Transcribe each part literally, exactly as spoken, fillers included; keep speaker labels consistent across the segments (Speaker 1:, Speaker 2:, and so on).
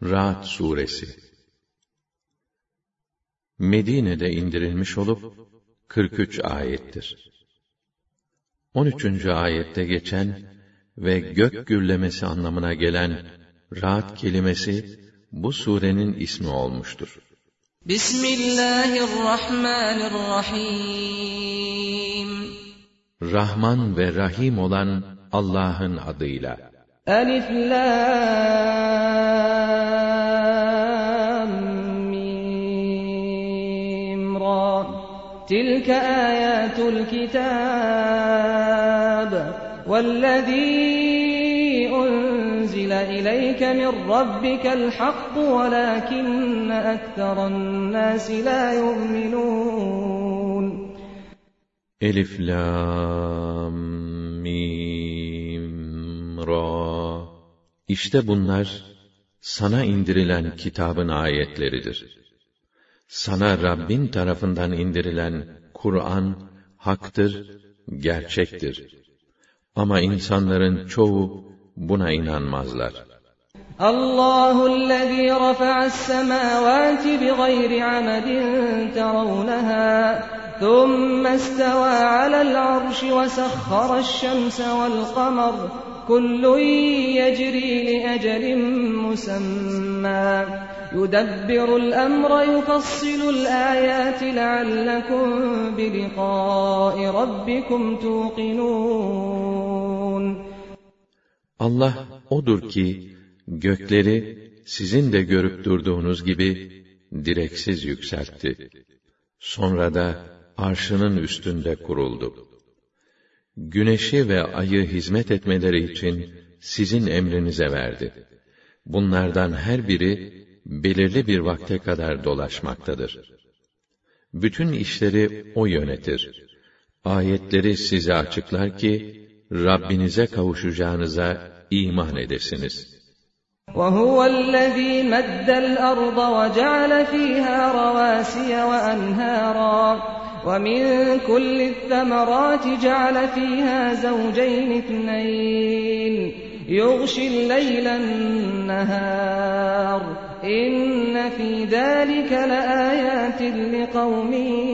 Speaker 1: Ra'd suresi Medine'de indirilmiş olup kırk üç ayettir. on üçüncü ayette geçen ve gök gürlemesi anlamına gelen Ra'd kelimesi bu surenin ismi olmuştur.
Speaker 2: Bismillahirrahmanirrahim.
Speaker 1: Rahman ve Rahim olan Allah'ın adıyla.
Speaker 2: Elif lam mim ra. Tilke ayatul kitab vellezî unzile ileyke min rabbikel hakk velâkinne ektheren nâsi lâ yu'minûn.
Speaker 1: Elif lam mim ra. İşte bunlar sana indirilen kitabın ayetleridir. Sana Rabbin tarafından indirilen Kur'an haktır, gerçektir. Ama insanların çoğu buna inanmazlar.
Speaker 2: Allahu'llezî rafa'as-semâvâti bighayri amedin teravneha, thumma istevâ alel arşi ve sahharaş-şemse vel-qamar, kullun yecrî li ecelin musemmâ, yudebbiru'l emre yufassilu'l âyâti leallekum biliqâ'i rabbikum tuqinûn.
Speaker 1: Allah odur ki gökleri sizin de görüp durduğunuz gibi direksiz yükseltti. Sonra da arşının üstünde kuruldu. Güneşi ve ayı hizmet etmeleri için sizin emrinize verdi. Bunlardan her biri belirli bir vakte kadar dolaşmaktadır. Bütün işleri O yönetir. Ayetleri size açıklar ki Rabbinize kavuşacağınıza iman edesiniz.
Speaker 2: وَهُوَ الَّذ۪ي مَدَّ الْأَرْضَ وَجَعَلَ ف۪يهَا رَوَاسِيَ وَأَنْهَارًا وَمِنْ كُلِّ الثَّمَرَاتِ جَعَلَ ف۪يهَا زَوْجَيْنِ اثْنَيْنِ يُغْشِي اللَّيْلَ النَّهَارَ اِنَّ ف۪ي ذَٰلِكَ لَآيَاتٍ لِقَوْمٍ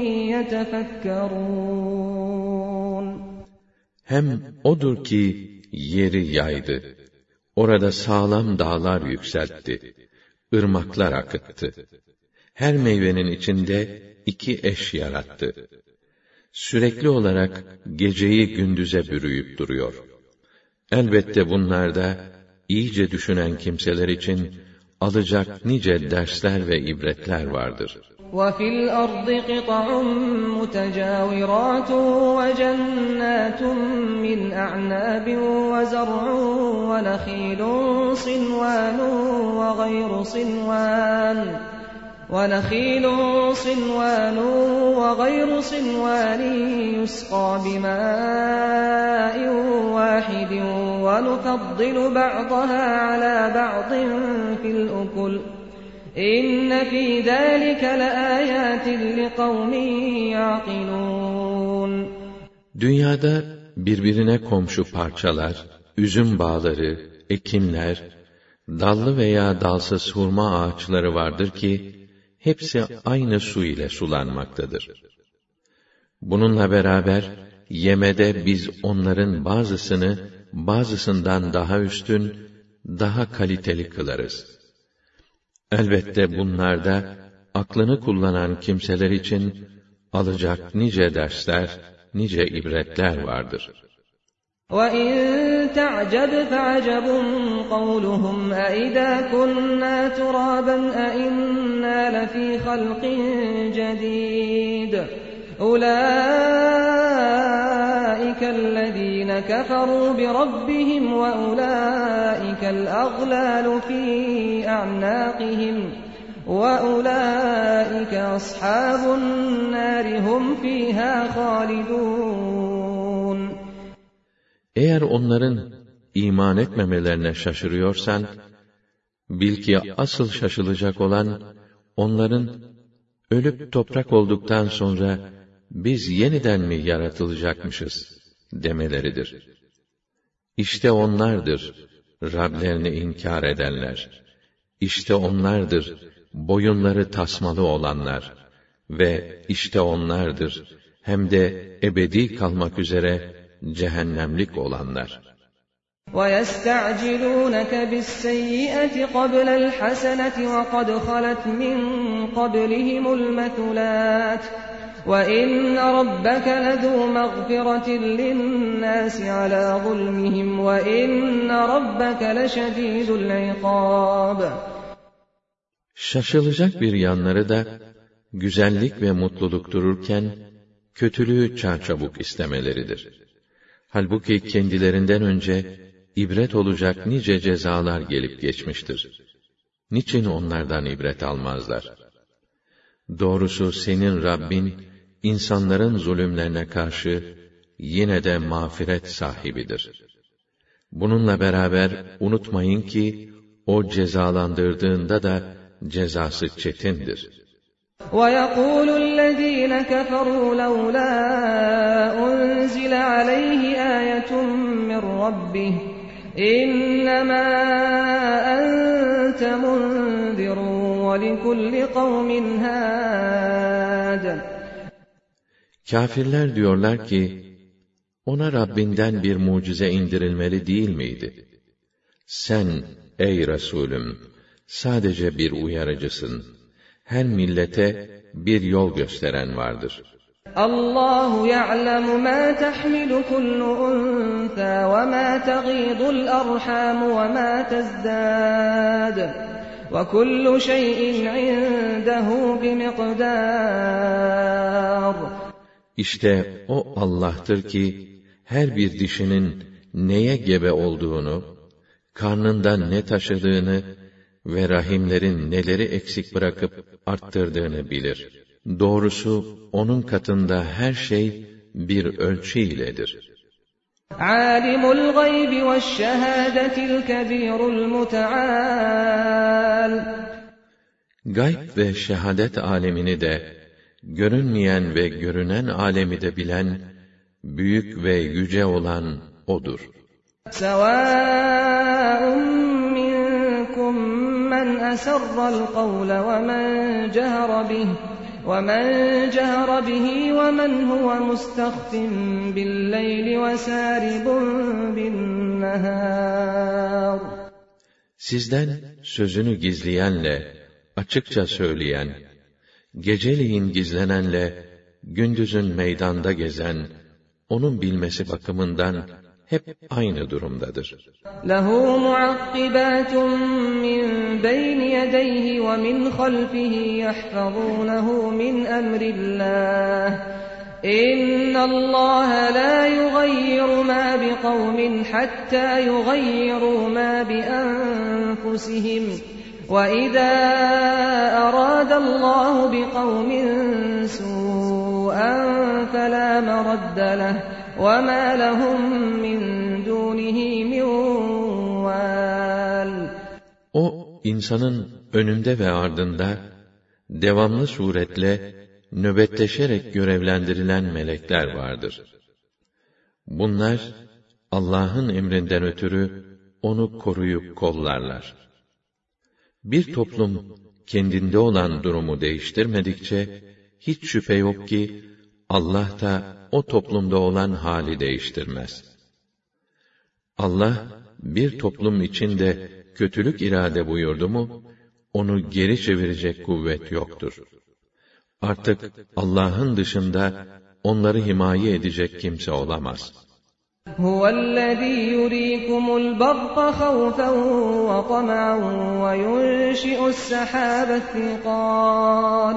Speaker 2: يَتَفَكَّرُونَ.
Speaker 1: Hem odur ki yeri yaydı. Orada sağlam dağlar yükseltti. Irmaklar akıttı. Her meyvenin içinde iki eş yarattı. Sürekli olarak geceyi gündüze bürüyüp duruyor. Elbette bunlarda iyice düşünen kimseler için alacak nice dersler ve ibretler vardır.
Speaker 2: وَفِي الْأَرْضِ قِطَعٌ مُتَجَاوِرَاتٌ وَجَنَّاتٌ مِّنْ أَعْنَابٍ وَزَرْعٌ وَنَخِيلٌ صِنْوَانٌ وَغَيْرُ صِنْوَانٍ وَنَخِيلٌ صِنْوَانٌ وَغَيْرُ صِنْوَانٍ يُسْقَى بِمَاءٍ وَاحِدٍ وَنُفَضِّلُ بَعْضَهَا عَلَى بَعْضٍ فِي الْأُكُلِ İnne fî zâlike leâyâtin liqavmin ya'qilûn.
Speaker 1: Dünyada birbirine komşu parçalar, üzüm bağları, ekinler, dallı veya dalsız hurma ağaçları vardır ki, hepsi aynı su ile sulanmaktadır. Bununla beraber, yemede biz onların bazısını, bazısından daha üstün, daha kaliteli kılarız. Elbette bunlarda, aklını kullanan kimseler için, alacak nice dersler, nice ibretler vardır.
Speaker 2: وَاِنْ تَعْجَبْ فَعَجَبٌ قَوْلُهُمْ اَاِذَا كُنَّا تُرَابًا اَاِنَّا لَف۪ي خَلْقٍ جَد۪يدٍ اُولَٰئِكَ الَّذ۪ينَ كَفَرُوا بِرَبِّهِمْ وَاُولَٰئِكَ الْأَغْلَالُ ف۪ي أَعْنَاقِهِمْ وَاُولَٰئِكَ أَصْحَابُ النَّارِ هُمْ ف۪يهَا خَالِدُونَ.
Speaker 1: Eğer onların iman etmemelerine şaşırıyorsan, bil ki asıl şaşılacak olan, onların ölüp toprak olduktan sonra, biz yeniden mi yaratılacakmışız demeleridir. İşte onlardır Rablerini inkar edenler. İşte onlardır, boyunları tasmalı olanlar ve işte onlardır, hem de ebedi kalmak üzere cehennemlik olanlar.
Speaker 2: وَيَسْتَعْجِلُونَكَ بِالسَّيِّئَةِ قَبْلَ الْحَسَنَةِ وَقَدْ خَلَتْ مِنْ قَبْلِهِمُ الْمَثُلَاتُ وَإِنَّ رَبَّكَ لَذُو مَغْفِرَةٍ لِلنَّاسِ عَلَى ظُلْمِهِمْ وَإِنَّ رَبَّكَ لَشَدِيدُ الْعِقَابِ.
Speaker 1: Şaşılacak bir yanları da, güzellik ve mutluluk dururken, kötülüğü çarçabuk istemeleridir. Halbuki kendilerinden önce, ibret olacak nice cezalar gelip geçmiştir. Niçin onlardan ibret almazlar? Doğrusu senin Rabbin, insanların zulümlerine karşı, yine de mağfiret sahibidir. Bununla beraber, unutmayın ki, o cezalandırdığında da, cezası çetindir.
Speaker 2: وَيَقُولُ الَّذ۪ينَ كَفَرُوا لَوْلَا أُنْزِلَ عَلَيْهِ آيَةٌ مِّنْ رَبِّهِ إِنَّمَا أَنْتَ مُنْذِرٌ وَلِكُلِّ قَوْمٍ هَادٍ.
Speaker 1: Kâfirler diyorlar ki, ona Rabbinden bir mucize indirilmeli değil miydi? Sen, ey Resulüm, sadece bir uyarıcısın. Her millete bir yol gösteren vardır.
Speaker 2: Allahu ya'lemu ma tahmilu kullu untha ve ma taghidul arham ve ma tazdad. Ve kullu şeyin 'indehu bimiqdar.
Speaker 1: İşte o Allah'tır ki her bir dişinin neye gebe olduğunu, karnından ne taşıdığını ve rahimlerin neleri eksik bırakıp arttırdığını bilir. Doğrusu onun katında her şey bir ölçü iledir.
Speaker 2: Alimul gaybi veşşehâdetil kebîrul muteâl.
Speaker 1: Gayb ve şehadet alemini de, görünmeyen ve görünen alemi de bilen, büyük ve yüce olan O'dur.
Speaker 2: Sevâun مَنْ أَسَرَّ الْقَوْلَ وَمَنْ جَهَرَ بِهِ وَمَنْ جَهَرَ بِهِ وَمَنْ هُوَ مُسْتَخْفٍ بِاللَّيْلِ وَسَارِبٌ بِالنَّهَارِ.
Speaker 1: Sizden sözünü gizleyenle, açıkça söyleyen, geceliğin gizlenenle, gündüzün meydanda gezen, onun bilmesi bakımından hep aynı durumdadır.
Speaker 2: Lehu muakkibatun min beyni yedeyhi ve min halfihi yahfazunehu min emrillah. İnnallâhe la yugayyiru ma bi kavmin hatta yugayyiru ma bi enfusihim. Ve izâ arâdallâhu bi kavmin sû'an felâ meradde leh. وَمَا لَهُمْ مِنْ دُونِهِ مِنْ وَالٍ.
Speaker 1: O, insanın önünde ve ardında, devamlı suretle, nöbetleşerek görevlendirilen melekler vardır. Bunlar, Allah'ın emrinden ötürü, onu koruyup kollarlar. Bir toplum, kendinde olan durumu değiştirmedikçe, hiç şüphe yok ki, Allah da, o toplumda olan hali değiştirmez. Allah, bir toplum içinde kötülük irade buyurdu mu, onu geri çevirecek kuvvet yoktur. Artık Allah'ın dışında onları himaye edecek kimse olamaz.
Speaker 2: Huvellezî yurîkumul barqa havfen ve tama'an ve yunşi'us-sehâbe's-sikâl.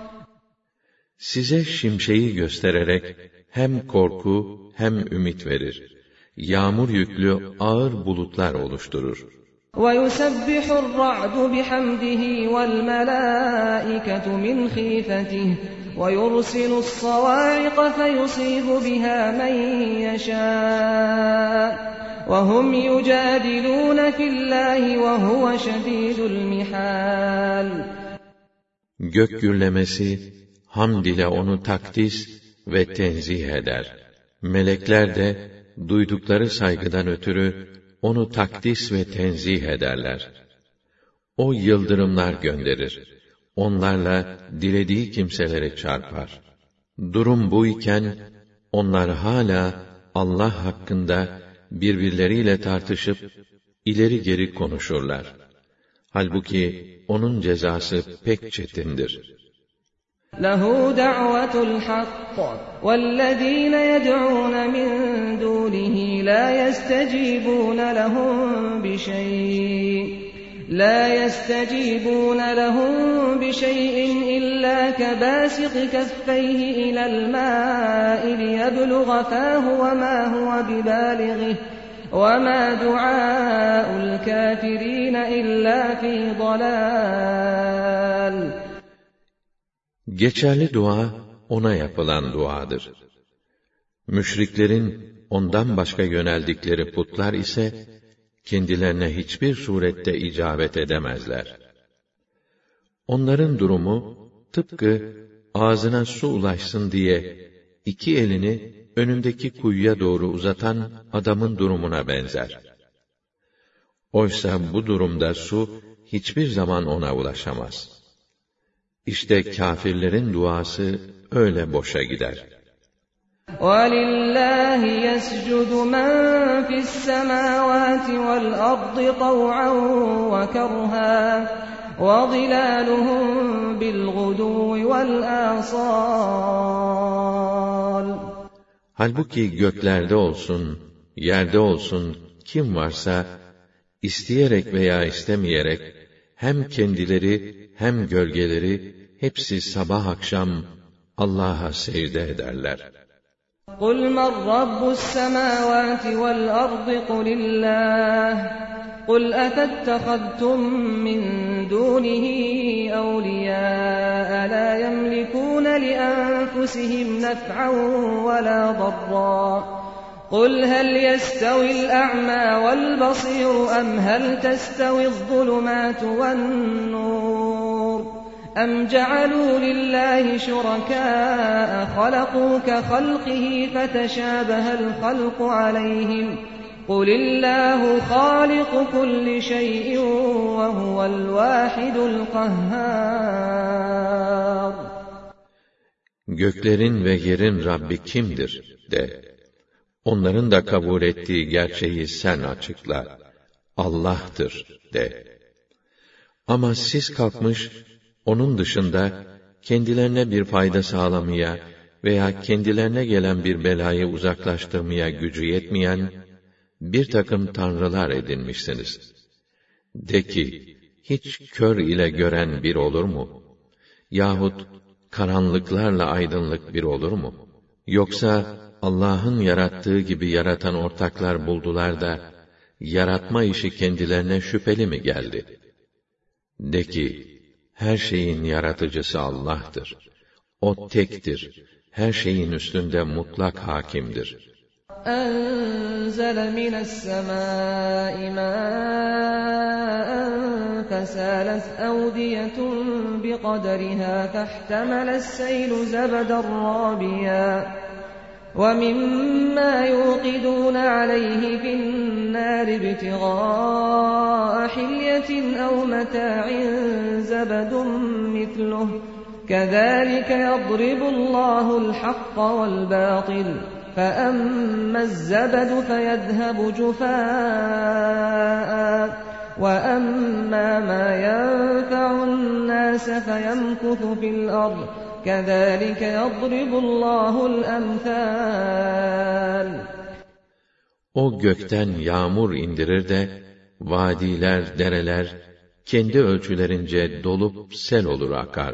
Speaker 1: Size şimşeği göstererek hem korku hem ümit verir. Yağmur yüklü ağır bulutlar oluşturur.
Speaker 2: وَيُسَبِّحُ الرَّعْدُ بِحَمْدِهِ وَالْمَلَائِكَةُ مِنْ خِيفَتِهِ وَيُرْسِلُ الصَّوَاعِقَ فَيُصِيبُ بِهَا مَنْ يَشَاءُ وَهُمْ يُجَادِلُونَ فِي اللّٰهِ وَهُوَ شَدِيدُ الْمِحَالِ.
Speaker 1: Gök gürlemesi, hamd ile onu takdis ve tenzih eder. Melekler de, duydukları saygıdan ötürü, onu takdis ve tenzih ederler. O yıldırımlar gönderir. Onlarla dilediği kimseleri çarpar. Durum bu iken, onlar hala Allah hakkında birbirleriyle tartışıp, ileri geri konuşurlar. Halbuki onun cezası pek çetindir.
Speaker 2: لَهُ دَعْوَةُ الْحَقِّ وَالَّذ۪ينَ يَدْعُونَ مِنْ دُونِهِ لَا يَسْتَجِيبُونَ لَهُمْ بِشَيْءٍ لَا يَسْتَجِيبُونَ لَهُمْ بِشَيْءٍ إِلَّا كَبَاسِطِ كَفَّيْهِ إِلَى الْمَاءِ لِيَبْلُغَ فَاهُ وَمَا هُوَ بِبَالِغِهِ وَمَا دُعَاءُ الْكَافِرِينَ إِلَّا فِي ضَلَالٍ.
Speaker 1: Geçerli dua, ona yapılan duadır. Müşriklerin ondan başka yöneldikleri putlar ise, kendilerine hiçbir surette icabet edemezler. Onların durumu, tıpkı ağzına su ulaşsın diye, iki elini önündeki kuyuya doğru uzatan adamın durumuna benzer. Oysa bu durumda su, hiçbir zaman ona ulaşamaz. İşte kâfirlerin duası öyle boşa gider.
Speaker 2: وَلِلَّهِ يَسْجُدُ مَنْ فِي السَّمَاوَاتِ وَالْأَرْضِ طَوْعًا وَكَرْهًا وَظِلَالُهُمْ بِالْغُدُوِّ وَالْآصَالِ.
Speaker 1: Halbuki göklerde olsun, yerde olsun kim varsa, isteyerek veya istemeyerek, hem kendileri hem gölgeleri, hepsi sabah akşam Allah'a secde ederler.
Speaker 2: قُلْ مَنْ رَبُّ السَّمَاوَاتِ وَالْأَرْضِ قُلِ اللّٰهُ قُلْ أَفَاتَّخَذْتُمْ مِنْ دُونِهِ أَوْلِيَاءَ لَا يَمْلِكُونَ لِأَنفُسِهِمْ نَفْعًا وَلَا ضَرًّا قُلْ هَلْ يَسْتَوِي الْأَعْمَى وَالْبَصِيرُ أَمْ هَلْ تَسْتَوِي الظُّلُمَاتُ وَالنُّورُ أَمْ جَعَلُوا لِلَّهِ شُرَكَاءَ خَلَقُوا كَخَلْقِهِ فَتَشَابَهَ الْخَلْقُ عَلَيْهِمْ قُلِ اللَّهُ خَالِقُ كُلِّ شَيْءٍ وَهُوَ الْوَاحِدُ الْقَهَّارُ.
Speaker 1: Göklerin ve yerin Rabbi kimdir de, onların da kabul ettiği gerçeği sen açıkla. Allah'tır de. Ama siz kalkmış, onun dışında kendilerine bir fayda sağlamaya veya kendilerine gelen bir belayı uzaklaştırmaya gücü yetmeyen bir takım tanrılar edinmişsiniz. De ki, hiç kör ile gören bir olur mu? Yahut karanlıklarla aydınlık bir olur mu? Yoksa Allah'ın yarattığı gibi yaratan ortaklar buldular da, yaratma işi kendilerine şüpheli mi geldi? De ki, her şeyin yaratıcısı Allah'tır. O tektir, her şeyin üstünde mutlak hakimdir.
Speaker 2: أَنزَلَ مِنَ السَّمَاءِ مَاءً فَسَالَتْ أَوْدِيَةٌ بِقَدَرِهَا فَاحْتَمَلَ السَّيْلُ زَبَدًا رَّابِيًا وَمِمَّا يُوقِدُونَ عَلَيْهِ فِي النَّارِ ابْتِغَاءَ حِلْيَةٍ أَوْ مَتَاعٍ زَبَدٌ مِثْلُهُ كَذَلِكَ يَضْرِبُ اللَّهُ الْحَقَّ وَالْبَاطِلَ فَأَمَّا الزَّبَدُ فَيَذْهَبُ جُفَاءً وَأَمَّا مَا يَنفَعُ النَّاسَ فَيَمْكُثُ فِي الْأَرْضِ كَذَلِكَ يَضْرِبُ اللّٰهُ الْأَمْثَالَ.
Speaker 1: O gökten yağmur indirir de, vadiler, dereler, kendi ölçülerince dolup sel olur akar.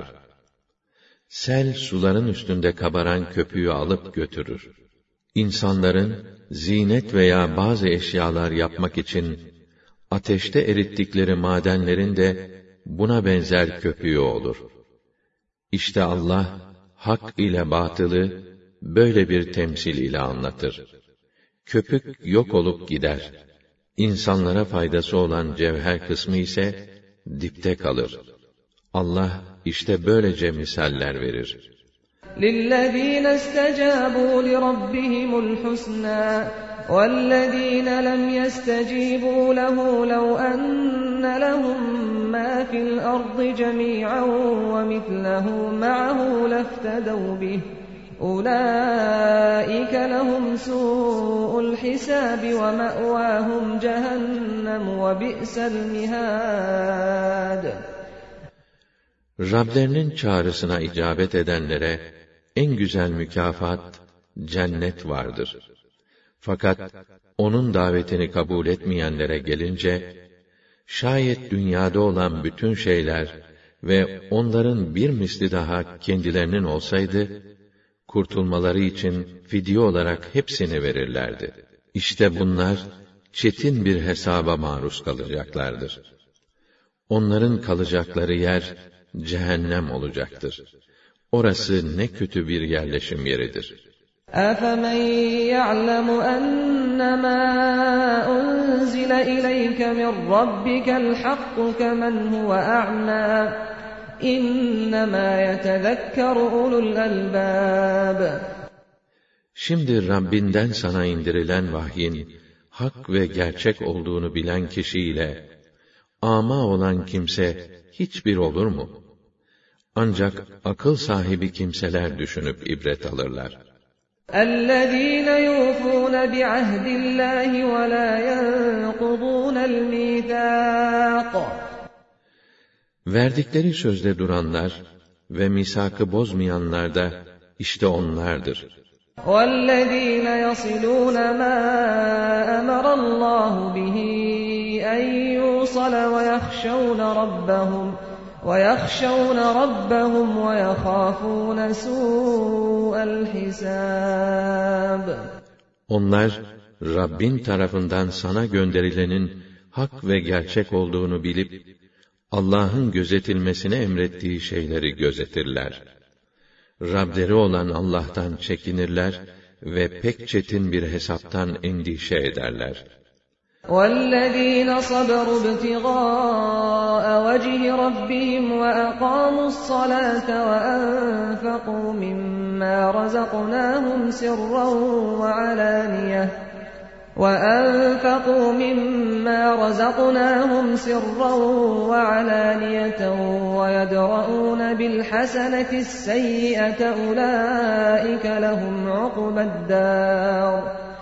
Speaker 1: Sel, suların üstünde kabaran köpüğü alıp götürür. İnsanların, zinet veya bazı eşyalar yapmak için, ateşte erittikleri madenlerin de, buna benzer köpüğü olur. İşte Allah, hak ile batılı, böyle bir temsil ile anlatır. Köpük yok olup gider. İnsanlara faydası olan cevher kısmı ise, dipte kalır. Allah, işte böylece misaller verir.
Speaker 2: لِلَّذ۪ينَ اسْتَجَابُوا لِرَبِّهِمُ الْحُسْنَى وَالَّذ۪ينَ لَمْ يَسْتَجِيبُوا لَهُ لَوْ أَنَّ لَهُمْ مَا فِي الْأَرْضِ جَمِيعًا وَمِثْلَهُ مَعَهُ لَافْتَدَوْا بِهِ أُولَٰئِكَ لَهُمْ سُوءُ الْحِسَابِ وَمَأْوَاهُمْ جَهَنَّمُ وَبِئْسَ الْمِهَادُ.
Speaker 1: Rablerinin çağrısına icabet edenlere en güzel mükafat cennet vardır. Fakat onun davetini kabul etmeyenlere gelince, şayet dünyada olan bütün şeyler ve onların bir misli daha kendilerinin olsaydı, kurtulmaları için fidye olarak hepsini verirlerdi. İşte bunlar çetin bir hesaba maruz kalacaklardır. Onların kalacakları yer cehennem olacaktır. Orası ne kötü bir yerleşim yeridir.
Speaker 2: أَفَمَنْ يَعْلَمُ أَنَّمَا أُنْزِلَ إِلَيْكَ مِنْ رَبِّكَ الْحَقُّ كَمَنْ هُوَ أَعْمَى إِنَّمَا يَتَذَكَّرُ أُولُو الْأَلْبَابِ.
Speaker 1: Şimdi Rabbinden sana indirilen vahyin hak ve gerçek olduğunu bilen kişiyle âmâ olan kimse hiçbir olur mu? Ancak akıl sahibi kimseler düşünüp ibret alırlar.
Speaker 2: اَلَّذ۪ينَ يُوفُونَ بِعَهْدِ اللّٰهِ وَلَا يَنْقُضُونَ الْمِيثَاقَ.
Speaker 1: Verdikleri sözde duranlar ve misakı bozmayanlar da işte onlardır.
Speaker 2: وَالَّذ۪ينَ يَصِلُونَ مَا أَمَرَ اللّٰهُ بِهِ أَنْ يُوصَلَ وَيَخْشَوْنَ رَبَّهُمْ وَيَخْشَوْنَ رَبَّهُمْ وَيَخَافُونَ سُوءَ الْحِسَابِ.
Speaker 1: Onlar, Rabbin tarafından sana gönderilenin hak ve gerçek olduğunu bilip, Allah'ın gözetilmesini emrettiği şeyleri gözetirler. Rableri olan Allah'tan çekinirler ve pek çetin bir hesaptan endişe ederler.
Speaker 2: وَالَّذ۪ينَ صَبَرُوا ابْتِغَاءَ وَجْهِ رَبِّهِمْ وَأَقَامُوا الصَّلَاةَ وَأَنْفَقُوا مِمَّا رَزَقْنَاهُمْ سِرًّا وَعَلَانِيَةً وَأَنْفَقُوا مِمَّا رَزَقْنَاهُمْ سِرًّا وَعَلَانِيَةً وَيَدْرَءُونَ بِالْحَسَنَةِ السَّيِّئَةَ أُولَٰئِكَ لَهُمْ عُقْبَى الدَّارِ.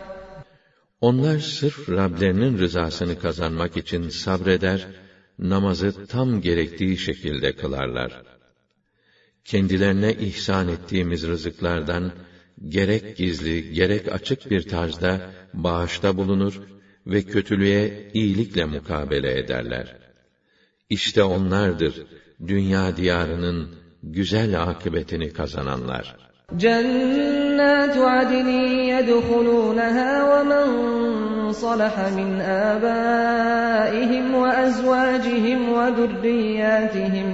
Speaker 1: Onlar sırf Rablerinin rızasını kazanmak için sabreder, namazı tam gerektiği şekilde kılarlar. Kendilerine ihsan ettiğimiz rızıklardan, gerek gizli, gerek açık bir tarzda bağışta bulunur ve kötülüğe iyilikle mukabele ederler. İşte onlardır, dünya diyarının güzel akıbetini kazananlar.
Speaker 2: جَنَّاتُ عَدْنٍ يَدْخُلُونَهَا وَمَنْ صَلَحَ مِنْ آبَائِهِمْ وَأَزْوَاجِهِمْ وَذُرِّيَّاتِهِمْ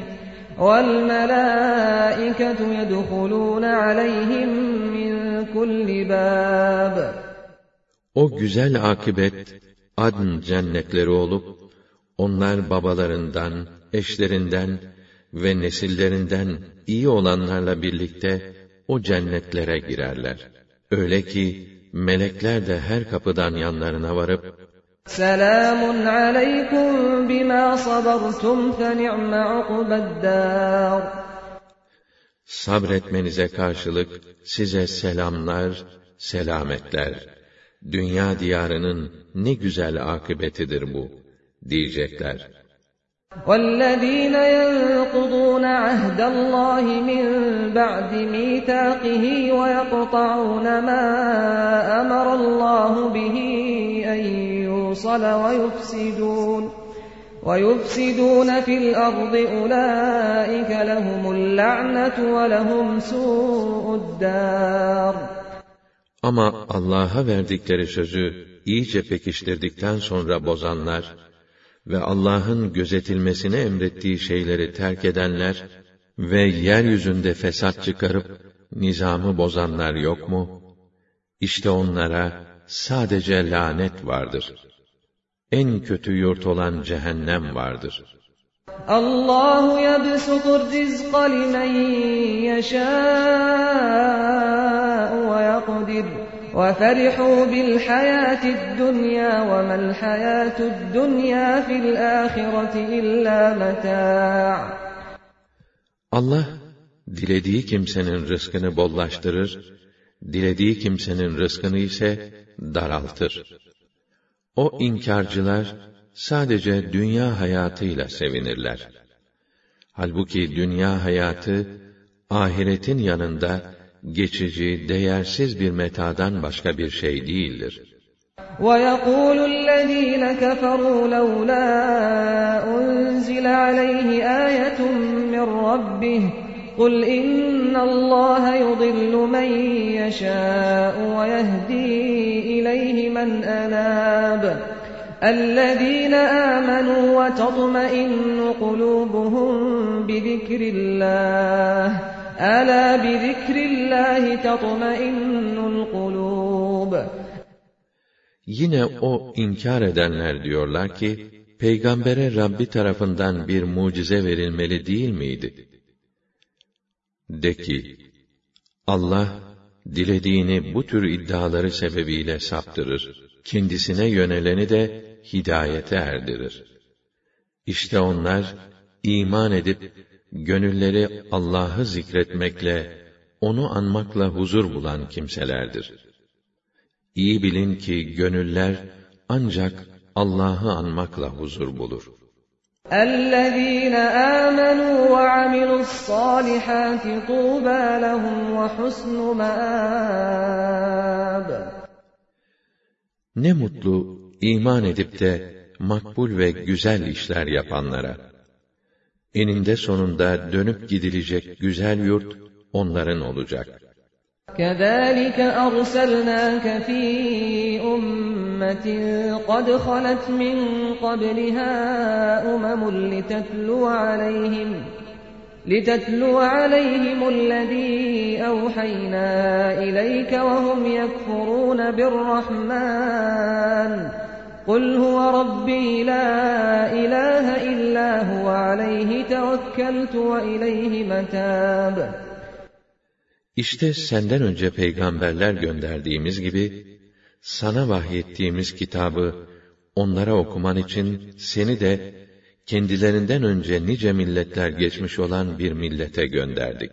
Speaker 2: وَالْمَلَائِكَةُ يَدْخُلُونَ عَلَيْهِمْ مِنْ كُلِّ بَابٍ.
Speaker 1: O güzel akıbet, adn cennetleri olup, onlar babalarından, eşlerinden ve nesillerinden iyi olanlarla birlikte o cennetlere girerler. Öyle ki, melekler de her kapıdan yanlarına varıp,
Speaker 2: Selamun aleykum bima sabartum fe ni'me ukbeddâr.
Speaker 1: Sabretmenize karşılık size selamlar, selametler. Dünya diyarının ne güzel akıbetidir bu, diyecekler.
Speaker 2: وَالَّذ۪ينَ يَنْقُضُونَ عَهْدَ اللّٰهِ مِنْ بَعْدِ مِيثَاقِهِ وَيَقْطَعُونَ مَا أَمَرَ اللّٰهُ بِهِ أَنْ يُوصَلَ وَيُفْسِدُونَ وَيُفْسِدُونَ فِي الْأَرْضِ أُولَٰئِكَ لَهُمُ اللَّعْنَةُ وَلَهُمْ سُوءُ الدَّارِ.
Speaker 1: Ama Allah'a verdikleri sözü iyice pekiştirdikten sonra bozanlar ve Allah'ın gözetilmesini emrettiği şeyleri terk edenler ve yeryüzünde fesat çıkarıp nizamı bozanlar yok mu? İşte onlara sadece lanet vardır. En kötü yurt olan cehennem vardır.
Speaker 2: Allahu yebsutur rizqa limen yeşâ'u ve yakdir وَفَرِحُوا بِالْحَيَاةِ الدُّنْيَا وَمَا الْحَيَاةُ الدُّنْيَا فِي الْآخِرَةِ إِلَّا مَتَاعٌ.
Speaker 1: Allah, dilediği kimsenin rızkını bollaştırır, dilediği kimsenin rızkını ise daraltır. O inkarcılar sadece dünya hayatıyla sevinirler. Halbuki dünya hayatı, ahiretin yanında geçici, değersiz bir metadan başka bir şey değildir.
Speaker 2: وَيَقُولُ الَّذ۪ينَ كَفَرُوا لَوْلَا أُنْزِلَ عَلَيْهِ آيَةٌ مِّنْ رَبِّهِ قُلْ إِنَّ اللّٰهَ يُضِلُّ مَنْ يَشَاءُ وَيَهْدِي إِلَيْهِ مَنْ أَنَابَ الَّذ۪ينَ آمَنُوا وَتَطْمَئِنُّ قُلُوبُهُمْ بِذِكْرِ اللّٰهِ أَلَا بِذِكْرِ اللّٰهِ تَطْمَئِنُّ الْقُلُوبُ.
Speaker 1: Yine o inkar edenler diyorlar ki, peygambere Rabbi tarafından bir mucize verilmeli değil miydi? De ki, Allah, dilediğini bu tür iddiaları sebebiyle saptırır, kendisine yöneleni de hidayete erdirir. İşte onlar, iman edip, gönülleri Allah'ı zikretmekle, onu anmakla huzur bulan kimselerdir. İyi bilin ki gönüller ancak Allah'ı anmakla huzur bulur.
Speaker 2: اَلَّذ۪ينَ آمَنُوا وَعَمِلُوا الصَّالِحَاتِ طُوبَى لَهُمْ وَحُسْنُ مَآبٍ.
Speaker 1: Ne mutlu iman edip de makbul ve güzel işler yapanlara. Eninde sonunda dönüp gidilecek güzel yurt onların olacak.
Speaker 2: كَذَٰلِكَ أَرْسَلْنَاكَ فِي أُمَّةٍ قَدْ خَلَتْ مِنْ قَبْلِهَا أُمَمٌ لِتَتْلُوَ عَلَيْهِمْ لِتَتْلُوَ عَلَيْهِمُ الَّذ۪ي أَوْحَيْنَا إِلَيْكَ وَهُمْ يَكْفُرُونَ بِالرَّحْمَنِ قُلْ هُوَ رَبِّي لَا إِلَٰهَ إِلَّا هُوَ عَلَيْهِ تَوَكَّلْتُ وَإِلَيْهِ مَتَابِ.
Speaker 1: İşte senden önce peygamberler gönderdiğimiz gibi, sana vahyettiğimiz kitabı onlara okuman için seni de kendilerinden önce nice milletler geçmiş olan bir millete gönderdik.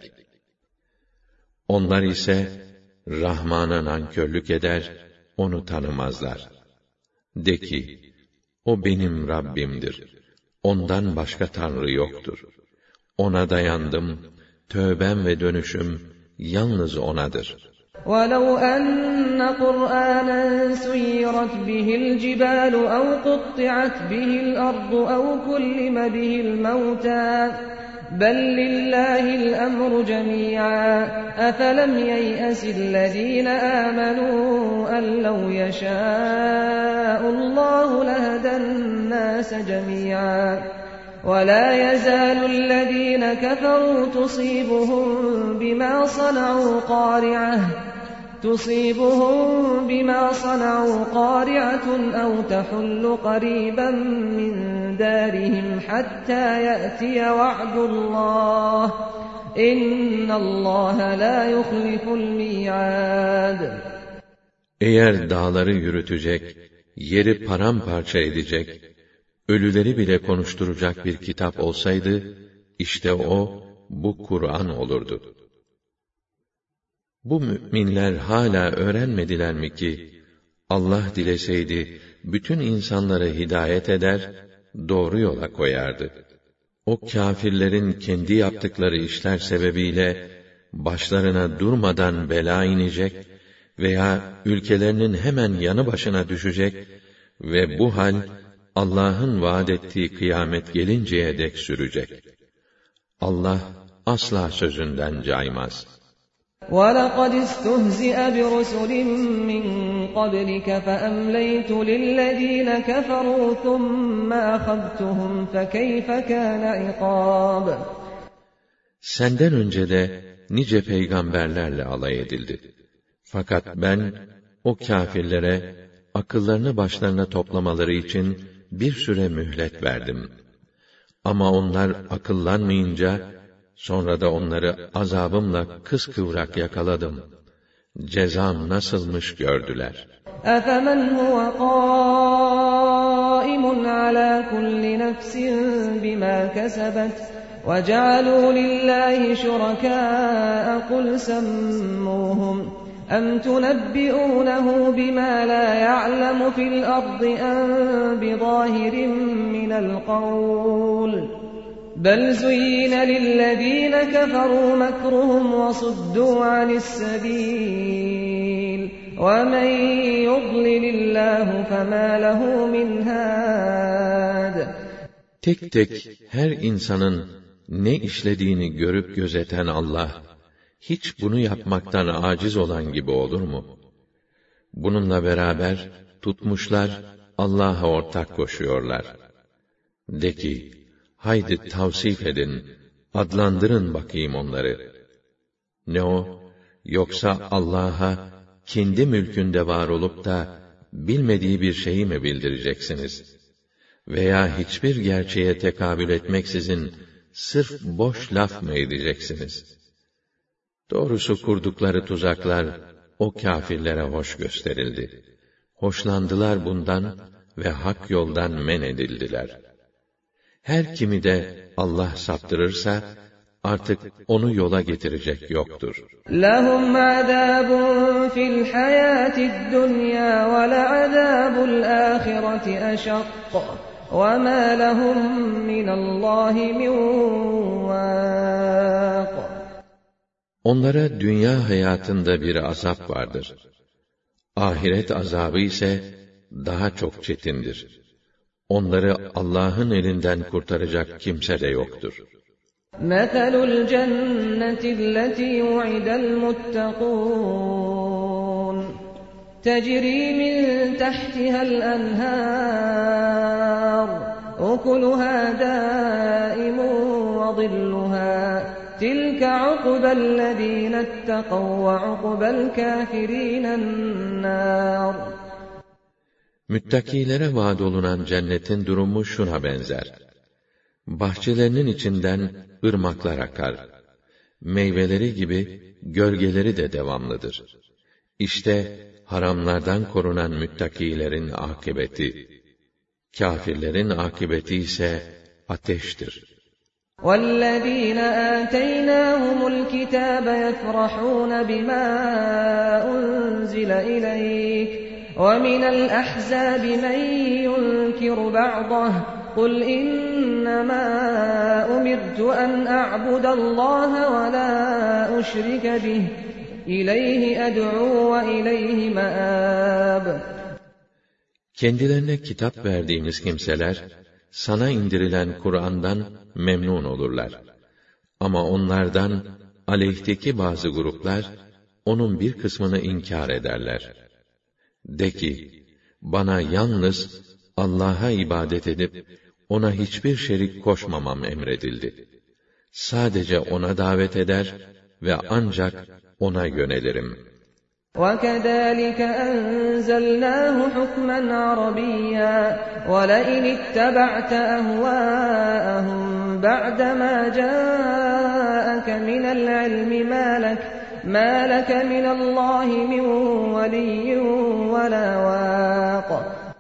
Speaker 1: Onlar ise Rahman'a nankörlük eder, onu tanımazlar. De ki, o benim Rabbimdir. Ondan başka Tanrı yoktur. Ona dayandım, tövbem ve dönüşüm yalnız O'nadır.
Speaker 2: وَلَوْ أَنَّ قُرْآنًا سُيِّرَتْ بِهِ الْجِبَالُ أَوْ قُطِّعَتْ بِهِ الْأَرْضُ أَوْ كُلِّمَ بِهِ الْمَوْتَى بَلْ لِلَّهِ الْأَمْرُ جَمِيعًا أَفَلَمْ يَيْأَسِ الَّذ۪ينَ آمَنُوا أَنْ لَوْ يَشَاءُ اللّٰهُ لَهَدَى النَّاسَ جَمِيعًا وَلَا يَزَالُ الَّذ۪ينَ كَفَرُوا تُصِيبُهُم بِمَا صَنَعُوا قَارِعَةٌ تُصِيبُهُم بِمَا صَنَعُوا قَارِعَةٌ أَوْ تَحُلُّ قَرِيبًا مِّن دَارِهِمْ حَتَّى يَأْتِيَ وَعْدُ اللّٰهِ إِنَّ اللّٰهَ لَا يُخْلِفُ الْمِيعَادَ.
Speaker 1: Eğer dağları yürütecek, yeri paramparça edecek, ölüleri bile konuşturacak bir kitap olsaydı, işte o, bu Kur'an olurdu. Bu müminler hala öğrenmediler mi ki, Allah dileseydi, bütün insanları hidayet eder, doğru yola koyardı. O kâfirlerin kendi yaptıkları işler sebebiyle, başlarına durmadan bela inecek veya ülkelerinin hemen yanı başına düşecek ve bu hal, Allah'ın vaad ettiği kıyamet gelinceye dek sürecek. Allah asla sözünden caymaz.
Speaker 2: وَلَقَدْ اسْتُهْزِئَ بِرُسُلٍ مِّن قَبْلِكَ فَأَمْلَيْتُ لِلَّذ۪ينَ كَفَرُوا ثُمَّ أَخَذْتُهُمْ فَكَيْفَ كَانَ عِقَابِ.
Speaker 1: Senden önce de nice peygamberlerle alay edildi. Fakat ben o kâfirlere akıllarını başlarına toplamaları için bir süre mühlet verdim. Ama onlar akıllanmayınca, sonra da onları azabımla kıskıvrak yakaladım. cezam nasılmış gördüler.
Speaker 2: أَفَمَنْ هُوَ قَائِمٌ عَلَى كُلِّ نَفْسٍ بِمَا كَسَبَتْ وَجَعَلُوا لِلَّهِ شُرَكَاءَ قُلْ سَمُّوهُمْ أَمْ تُنَبِّئُونَهُ بِمَا لَا يَعْلَمُ فِي الْأَرْضِ أَمْ بِظَاهِرٍ مِّنَ الْقَوْلِ بَلْ زُيِّنَ لِلَّذِينَ كَفَرُوا مَكْرُهُمْ وَصُدُّوا عَنِ السَّبِيلِ وَمَنْ يُضْلِلِ اللّٰهُ فَمَا لَهُ مِنْ هَادٍ.
Speaker 1: Tek tek her insanın ne işlediğini görüp gözeten Allah, hiç bunu yapmaktan aciz olan gibi olur mu? Bununla beraber tutmuşlar, Allah'a ortak koşuyorlar. De ki, haydi tavsif edin, adlandırın bakayım onları. Ne o? Yoksa Allah'a kendi mülkünde var olup da bilmediği bir şeyi mi bildireceksiniz? Veya hiçbir gerçeğe tekabül etmeksizin sırf boş laf mı edeceksiniz? Doğrusu kurdukları tuzaklar o kâfirlere hoş gösterildi. Hoşlandılar bundan ve hak yoldan men edildiler. Her kimi de Allah saptırırsa artık onu yola getirecek yoktur.
Speaker 2: لَهُمْ عَذَابٌ فِي الْحَيَاةِ الدُّنْيَا وَلَعَذَابُ الْآخِرَةِ أَشَقُّ وَمَا لَهُمْ مِنَ اللّٰهِ مِنْ وَاقٍ.
Speaker 1: Onlara dünya hayatında bir azap vardır. Ahiret azabı ise daha çok çetindir. Onları Allah'ın elinden kurtaracak kimse de yoktur.
Speaker 2: مَثَلُ الْجَنَّةِ الَّتِي وُعِدَ الْمُتَّقُونَ تَجْرِي مِنْ تَحْتِهَا الْأَنْهَارُ أُكُلُهَا دَائِمٌ وَظِلُّهَا تِلْكَ عُقْبَى الَّذِينَ اتَّقَوْا وَعُقْبَى الْكَافِرِينَ النَّارُ.
Speaker 1: Müttakilere vaad olunan cennetin durumu şuna benzer. Bahçelerinin içinden ırmaklar akar. Meyveleri gibi gölgeleri de devamlıdır. İşte haramlardan korunan müttakilerin akıbeti. Kâfirlerin akıbeti ise ateştir.
Speaker 2: وَالَّذ۪ينَ آتَيْنَاهُمُ الْكِتَابَ يَفْرَحُونَ بِمَا أُنْزِلَ إِلَيْكَ وَمِنَ الْأَحْزَابِ مَنْ يُنْكِرُ بَعْضَهُ قُلْ إِنَّمَا أُمِرْتُ أَنْ أَعْبُدَ اللّٰهَ وَلَا أُشْرِكَ بِهِ إِلَيْهِ أَدْعُو وَإِلَيْهِ مَآبِ.
Speaker 1: Kendilerine kitap verdiğimiz kimseler, sana indirilen Kur'an'dan memnun olurlar. Ama onlardan aleyhteki bazı gruplar, onun bir kısmını inkar ederler. De ki, bana yalnız Allah'a ibadet edip, ona hiçbir şerik koşmamam emredildi. Sadece ona davet eder ve ancak ona yönelirim.
Speaker 2: وَكَذَٰلِكَ أَنزَلْنَاهُ حُكْمًا عَرَبِيًّا وَلَئِنِ اتَّبَعْتَ أَهْوَاءَهُمْ بَعْدَمَا جَاءَكَ مِنَ الْعِلْمِ مَا لَكَ مَا لَكَ مِنَ اللّٰهِ مِنْ وَلِيٍّ وَلَا وَاقٍ.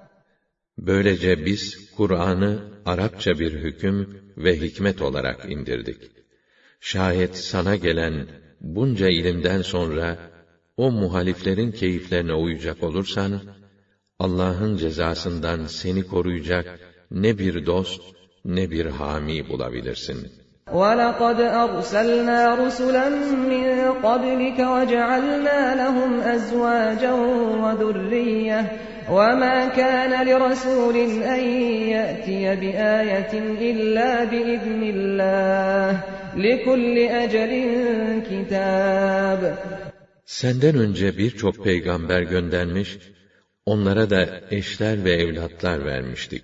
Speaker 1: Böylece biz Kur'an'ı Arapça bir hüküm ve hikmet olarak indirdik. Şayet sana gelen bunca ilimden sonra o muhaliflerin keyiflerine uyacak olursan, Allah'ın cezasından seni koruyacak ne bir dost ne bir hami bulabilirsin.
Speaker 2: وَلَقَدْ أَرْسَلْنَا رُسُلًا مِّن قَبْلِكَ وَجَعَلْنَا لَهُمْ أَزْوَاجًا وَذُرِّيَّةً وَمَا كَانَ لِرَسُولٍ أَن يَأْتِيَ بِآيَةٍ إِلَّا بِإِذْنِ اللّٰهِ لِكُلِّ أَجَلٍ كِتَابٌ.
Speaker 1: Senden önce birçok peygamber göndermiş, onlara da eşler ve evlatlar vermiştik.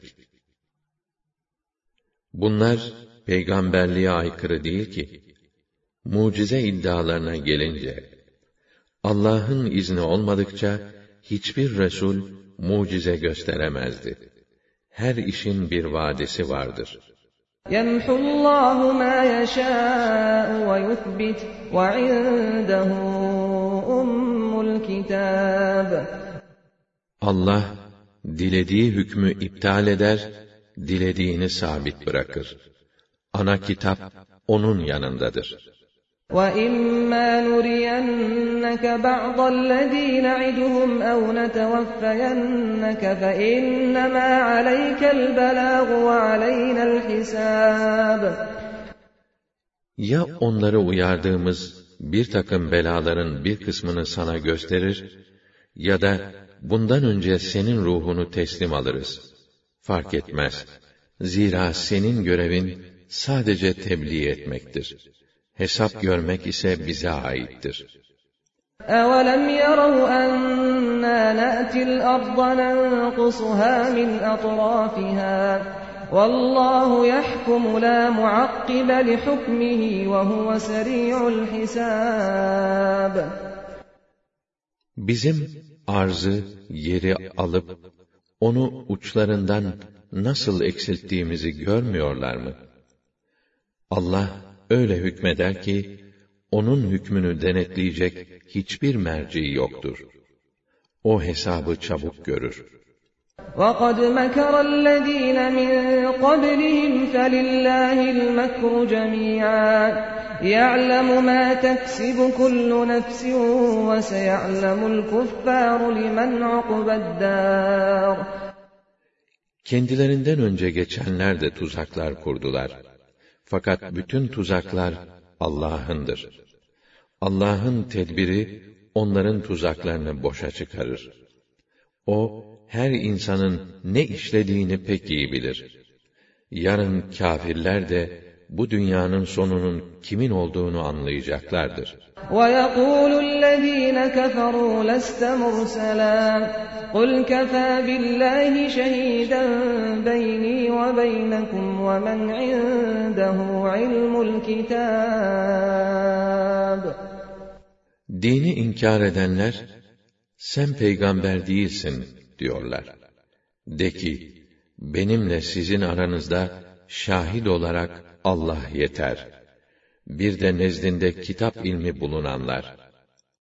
Speaker 1: Bunlar peygamberliğe aykırı değil ki. Mucize iddialarına gelince, Allah'ın izni olmadıkça hiçbir Resul mucize gösteremezdi. Her işin bir vadesi vardır.
Speaker 2: يَمْحُ اللّٰهُ مَا يَشَاءُ وَيُثْبِتُ وَعِندَهُ أُمُّ الكتاب.
Speaker 1: Allah dilediği hükmü iptal eder, dilediğini sabit bırakır. Ana kitap onun yanındadır.
Speaker 2: وَإِمَّا نُرِيَنَّكَ بَعْضَ الَّذ۪ي نَعِدُهُمْ اَوْ نَتَوَفَّيَنَّكَ فَاِنَّمَا عَلَيْكَ الْبَلَاغُ وَعَلَيْنَا الْحِسَابُ.
Speaker 1: Ya onları uyardığımız bir takım belaların bir kısmını sana gösterir ya da bundan önce senin ruhunu teslim alırız. Fark etmez. Zira senin görevin sadece tebliğ etmektir. Hesap görmek ise bize aittir.
Speaker 2: أَوَلَمْ يَرَوْا أَنَّا نَأْتِي الْأَرْضَ نَنقُصُهَا مِنْ أَطْرَافِهَا وَاللّٰهُ يَحْكُمُ لَا مُعَقِّبَ لِحُكْمِهِ وَهُوَ سَرِيعُ الْحِسَابِ.
Speaker 1: Bizim arzı, yeri alıp, onu uçlarından nasıl eksilttiğimizi görmüyorlar mı? Allah öyle hükmeder ki, onun hükmünü denetleyecek hiçbir merci yoktur. O hesabı çabuk görür.
Speaker 2: وَقَدْ مَكَرَ الَّذ۪ينَ مِنْ قَبْلِهِمْ فَلِلَّهِ الْمَكْرُ جَمِيعًا يَعْلَمُ مَا تَكْسِبُ كُلُّ نَفْسٍ وَسَيَعْلَمُ الْكُفَّارُ لِمَنْ عُقْبَى الدَّارِ.
Speaker 1: Kendilerinden önce geçenler de tuzaklar kurdular. Fakat bütün tuzaklar Allah'ındır. Allah'ın tedbiri onların tuzaklarını boşa çıkarır. O, her insanın ne işlediğini pek iyi bilir. Yarın kâfirler de bu dünyanın sonunun kimin olduğunu anlayacaklardır.
Speaker 2: وَيَقُولُ الَّذ۪ينَ كَفَرُوا لَسْتَ مُرْسَلًا قُلْ كَفَى بِاللّٰهِ شَهِيدًا بَيْنِي وَبَيْنَكُمْ وَمَنْ عِنْدَهُ عِلْمُ الْكِتَابِ.
Speaker 1: Dini inkar edenler, sen peygamber değilsin diyorlar. De ki, benimle sizin aranızda şahit olarak Allah yeter. Bir de nezdinde kitap ilmi bulunanlar.